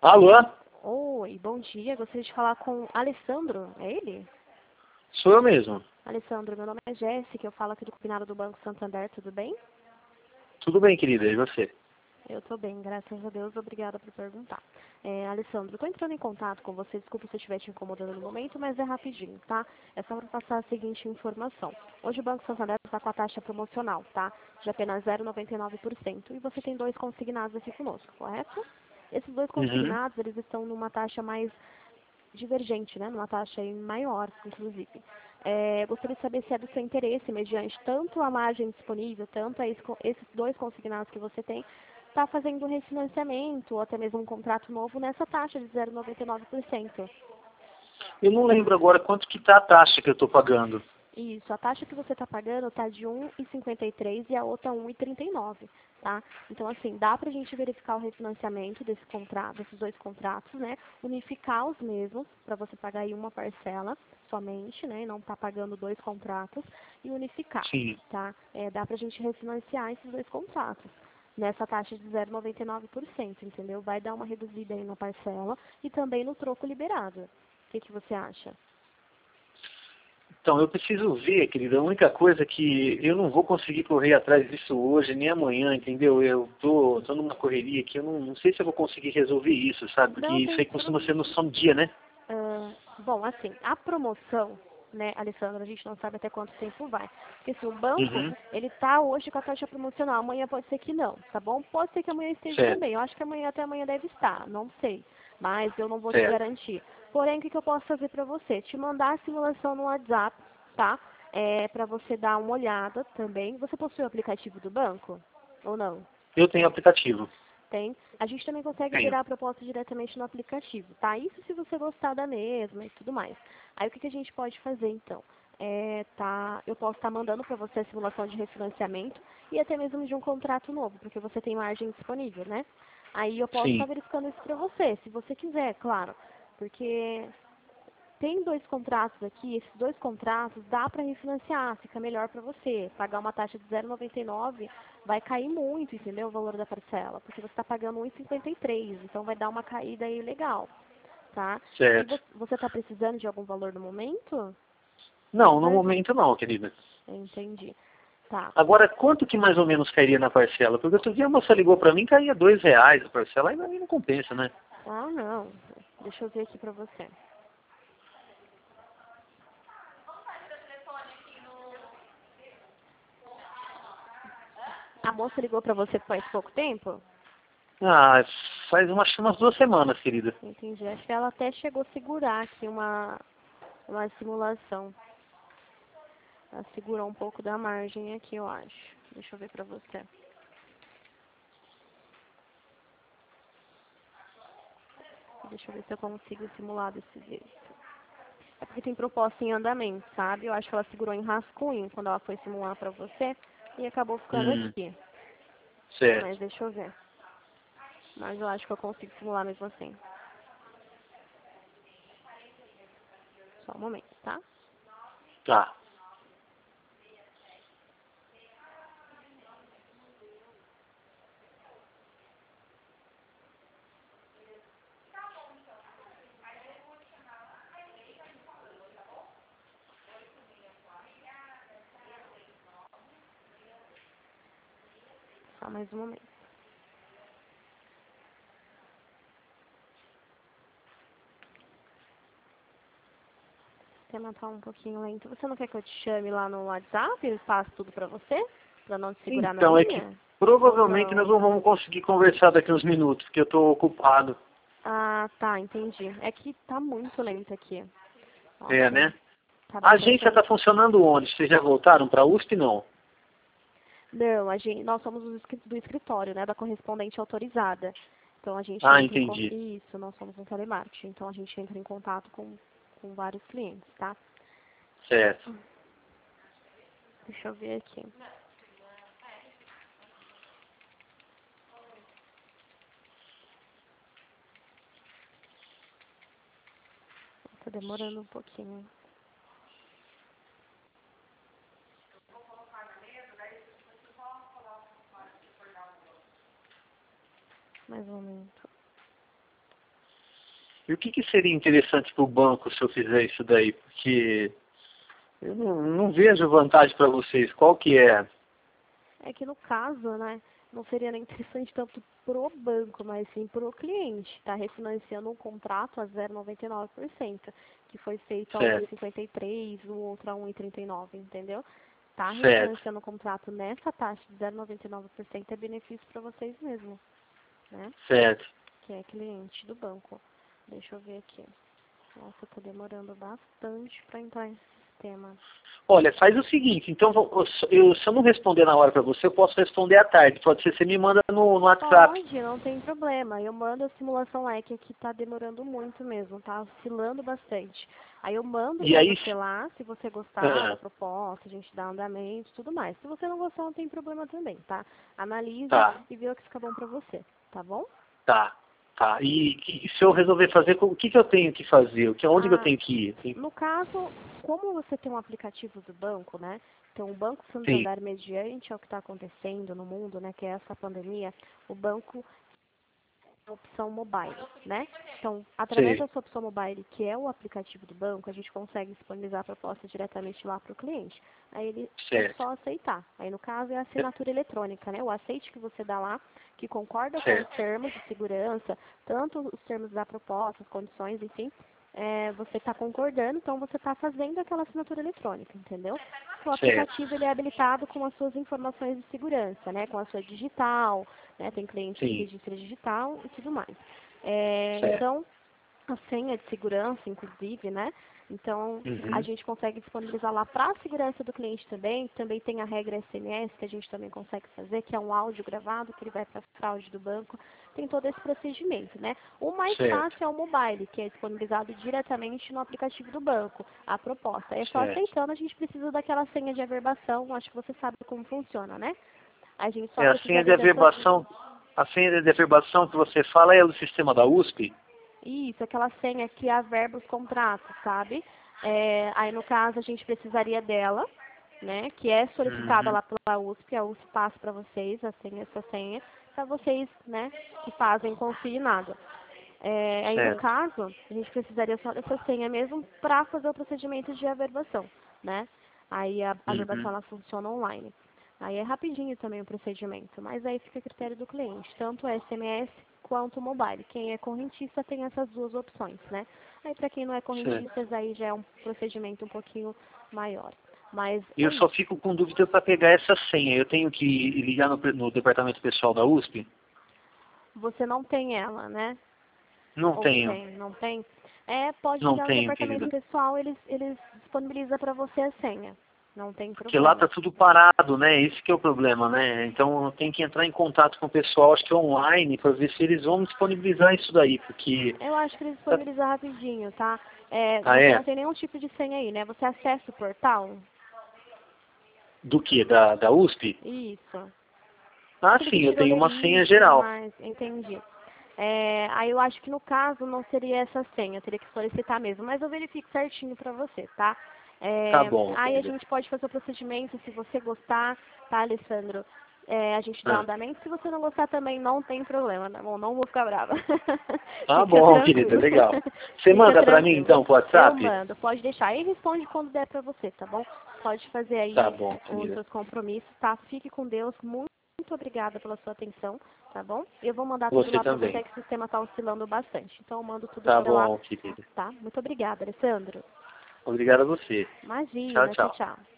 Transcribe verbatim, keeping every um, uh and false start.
Alô? Oi, bom dia. Gostaria de falar com Alessandro. É ele? Sou eu mesmo. Alessandro, meu nome é Jéssica. Eu falo aqui do combinado do Banco Santander. Tudo bem? Tudo bem, querida. E você? Eu estou bem, graças a Deus. Obrigada por perguntar. É, Alessandro, estou entrando em contato com você. Desculpa se eu estiver te incomodando no momento, mas é rapidinho, tá? É só para passar a seguinte informação. Hoje o Banco Santander está com a taxa promocional, tá? De apenas zero vírgula noventa e nove por cento. E você tem dois consignados aqui conosco, correto? Esses dois Uhum. consignados, eles estão numa taxa mais divergente, né? Numa taxa aí maior, inclusive. É, gostaria de saber se é do seu interesse, mediante tanto a margem disponível, tanto a esse- esses dois consignados que você tem, está fazendo um refinanciamento ou até mesmo um contrato novo nessa taxa de zero vírgula noventa e nove por cento. Eu não lembro agora quanto que tá a taxa que eu estou pagando. Isso, a taxa que você está pagando está de um vírgula cinquenta e três e a outra um vírgula trinta e nove, tá? Então, assim, dá para a gente verificar o refinanciamento desse contrato, desses dois contratos, né? Unificar os mesmos, para você pagar aí uma parcela somente, né? E não tá pagando dois contratos, e unificar, Sim. tá? É, dá para a gente refinanciar esses dois contratos nessa taxa de zero vírgula noventa e nove por cento, entendeu? Vai dar uma reduzida aí na parcela e também no troco liberado. O que, que você acha? Então, eu preciso ver, querida. A única coisa é que eu não vou conseguir correr atrás disso hoje, nem amanhã, entendeu? Eu tô, tô numa correria aqui, eu não, não sei se eu vou conseguir resolver isso, sabe? Porque Não isso tem aí costuma ser no som do dia, né? Ah, bom, assim, a promoção, né, Alessandra, a gente não sabe até quanto tempo vai. Porque assim, o banco, Uhum. ele tá hoje com a taxa promocional, amanhã pode ser que não, tá bom? Pode ser que amanhã esteja Certo, também, eu acho que amanhã até amanhã deve estar, não sei. Mas eu não vou te certo. garantir. Porém, o que, que eu posso fazer pra você? Te mandar a simulação no WhatsApp, tá? É, pra você dar uma olhada também. Você possui o aplicativo do banco? Ou não? Eu tenho aplicativo. Tem. A gente também consegue Tenho. gerar a proposta diretamente no aplicativo, tá? Isso se você gostar da mesma e tudo mais. Aí o que, que a gente pode fazer então? É, tá, eu posso estar mandando para você a simulação de refinanciamento e até mesmo de um contrato novo, porque você tem margem disponível, né? Aí eu posso estar Sim. verificando isso para você, se você quiser, claro. Porque tem dois contratos aqui, esses dois contratos dá para refinanciar, fica melhor para você. Pagar uma taxa de zero vírgula noventa e nove vai cair muito, entendeu? O valor da parcela, porque você está pagando um vírgula cinquenta e três, então vai dar uma caída aí legal, tá? E Certo. vo- você está precisando de algum valor no momento? Não, no Reserva? momento não, querida. Entendi. Tá. Agora, quanto que mais ou menos cairia na parcela? Porque outro dia a moça ligou pra mim, caía dois reais a parcela, aí não compensa, né? Ah, não. Deixa eu ver aqui pra você. A moça ligou pra você faz pouco tempo? Ah, faz umas, umas duas semanas, querida. Entendi. Acho que ela até chegou a segurar aqui uma, uma simulação. Ela segurou um pouco da margem aqui, eu acho. Deixa eu ver pra você. Deixa eu ver se eu consigo simular desse jeito. É porque tem proposta em andamento, sabe? Eu acho que ela segurou em rascunho quando ela foi simular pra você e acabou ficando Hum, aqui. certo. Mas deixa eu ver. Mas eu acho que eu consigo simular mesmo assim. Só um momento, tá? Tá. Só mais um momento. O tema tá um pouquinho lento. Você não quer que eu te chame lá no WhatsApp e passe tudo pra você? Pra não te segurar na Então, é que linha? Ou provavelmente nós não? não vamos conseguir conversar daqui uns minutos, porque eu tô ocupado. Ah, tá, entendi. É que tá muito lento aqui. É, Nossa, né? tá A bastante agência tá lento. funcionando onde? Vocês já voltaram pra U S P, não? Não, a gente, nós somos do escri- do escritório, né, da correspondente autorizada. Então a gente Ah, entra em con- entendi. isso, nós somos um telemarketing, então a gente entra em contato com, com vários clientes, tá? Certo. Deixa eu ver aqui. Tá demorando um pouquinho. Mais um momento. E o que, que seria interessante para o banco se eu fizer isso daí? Porque eu não, não vejo vantagem para vocês. Qual que é? É que no caso, né, não seria nem interessante tanto pro banco, mas sim pro cliente. Está refinanciando um contrato a zero vírgula noventa e nove por cento, que foi feito a um vírgula cinquenta e três, o outro a um vírgula trinta e nove, entendeu? Está refinanciando o contrato nessa taxa de zero vírgula noventa e nove por cento é benefício para vocês mesmos, né? Certo. Que é cliente do banco. Deixa eu ver aqui. Nossa, tá demorando bastante para entrar nesse sistema. Olha, faz o seguinte, então eu, se eu não responder na hora para você, eu posso responder à tarde. Pode ser, você me manda no, no WhatsApp. Pode, não tem problema. Eu mando a simulação lá, que aqui tá demorando muito mesmo, tá oscilando bastante. Aí eu mando E pra aí, você lá, se você gostar ah, da proposta, a gente dá andamento e tudo mais. Se você não gostar, não tem problema também, tá? Analisa tá, e vê o que fica bom pra você, tá bom? tá, tá. E, e se eu resolver fazer, o que, que eu tenho que fazer? O que, onde que eu Ah, tenho que ir? Tem- no caso, como você tem um aplicativo do banco, né? Então, o Banco Sim, Santander, mediante ao que está acontecendo no mundo, né? Que é essa pandemia, o banco a opção mobile, né? Então, através sei, da sua opção mobile, que é o aplicativo do banco, a gente consegue disponibilizar a proposta diretamente lá para o cliente. Aí ele é certo, só aceitar. Aí, no caso, é a assinatura eletrônica, né? O aceite que você dá lá, que concorda com os certo, termos de segurança, tanto os termos da proposta, as condições, enfim, é, você está concordando, então você está fazendo aquela assinatura eletrônica, entendeu? O certo, aplicativo ele é habilitado com as suas informações de segurança, né? Com a sua digital, né? Tem cliente que sim, registra digital e tudo mais. É, certo. então, a senha de segurança, inclusive, né? Então, a Uhum. gente consegue disponibilizar lá para a segurança do cliente também. Também tem a regra S M S que a gente também consegue fazer, que é um áudio gravado, que ele vai para a fraude do banco. Tem todo esse procedimento, né? O mais Certo, fácil é o mobile, que é disponibilizado diretamente no aplicativo do banco. A proposta é só certo. aceitando, a gente precisa daquela senha de averbação. Acho que você sabe como funciona, né? A gente só É a senha de precisaria dessa. averbação, a senha de averbação que você fala é do sistema da U S P? Isso, aquela senha que averba os contratos, sabe? É, aí, no caso, a gente precisaria dela, né? Que é solicitada Uhum. lá pela U S P, a U S P passa para vocês, a senha, essa senha, para vocês, né, que fazem consignado. É, aí, no Certo. caso, a gente precisaria só dessa senha mesmo para fazer o procedimento de averbação, né? Aí, a, a averbação, Uhum. ela funciona online. Aí é rapidinho também o procedimento, mas aí fica a critério do cliente, tanto S M S quanto mobile. Quem é correntista tem essas duas opções, né? Aí para quem não é Certo. correntista, aí já é um procedimento um pouquinho maior. Mas E é eu só isso. fico com dúvida para pegar essa senha. Eu tenho que ligar no, no departamento pessoal da U S P? Você não tem ela, né? Não Ou tenho. tem, não tem? É, pode Não ligar no tenho, departamento querida. pessoal, eles, eles disponibilizam para você a senha. Não tem Porque lá problema. tá tudo parado, né? Esse que é o problema, né? Então eu tenho que entrar em contato com o pessoal, acho que online, para ver se eles vão disponibilizar isso daí, porque... Eu acho que eles tá- disponibilizam rapidinho, tá? É, Ah, você não é? tem nenhum tipo de senha aí, né? Você acessa o portal? Do que? Da, da U S P? Isso. Ah, Aquele que sim, eu tirou tenho uma senha lerite e tudo geral. mais, entendi. É, aí eu acho que no caso não seria essa senha, eu teria que solicitar mesmo, mas eu verifico certinho pra você, tá? Tá É, bom, aí a querida. gente pode fazer o procedimento, se você gostar, tá, Alessandro? É, a gente dá um Ah. andamento, se você não gostar também não tem problema, tá bom? Não vou ficar brava. Tá Fica bom, querida, tranquilo. legal. Você Fica manda pra mim tranquilo. então pro Eu WhatsApp? mando, pode deixar. Aí responde quando der pra você, tá bom? Pode fazer Tá aí bom, os querida. seus compromissos, tá? Fique com Deus, muito muito obrigada pela sua atenção, tá bom? Eu vou mandar tudo Você lá pra você, também. que o sistema tá oscilando bastante. Então eu mando tudo Tá pra lá, bom, querida. tá? Muito obrigada, Alessandro. Obrigado a você. Tchau, Imagina, tchau, tchau. tchau.